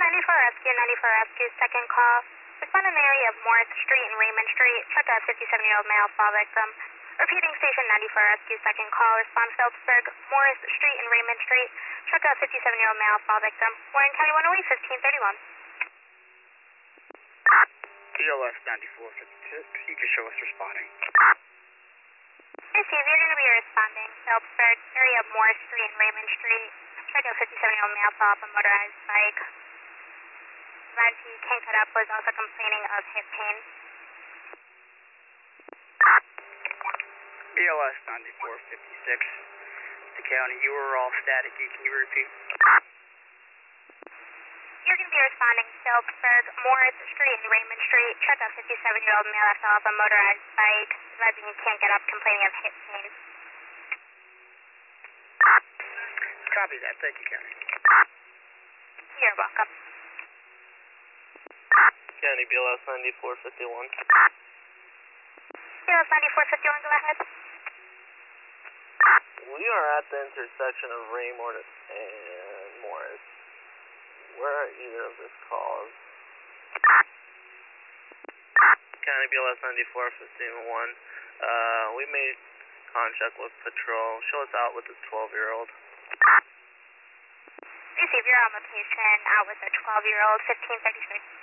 94 Rescue, second call. Respond in the area of Morris Street and Raymond Street. Check a 57-year-old male fall victim. Repeating station 94 Rescue, second call. Respond Phillipsburg, Morris Street and Raymond Street. Check a 57-year-old male fall victim. Warren County 108, 1531. BLS 9456, you can show us responding. Hey Steve, you're going to be responding Phillipsburg, area of Morris Street and Raymond Street. Check a 57-year-old male fell off a motorized bike. He can't get up, was also complaining of hip pain. BLS 9456, the county, you were all staticky, can you repeat? You're going to be responding Phillipsburg, Morris Street and Raymond Street. Check a 57-year-old male that fell off a motorized bike. He can't get up, complaining of hip pain. Copy that, thank you, county. You're welcome. County BLS 9451. BLS 9451, go ahead. We are at the intersection of Raymond and Morris. Where are either of these calls? County BLS 9451. We made contact with patrol. Show us out with the 12-year-old. Receive, you're on location out with a 12-year-old, 1533.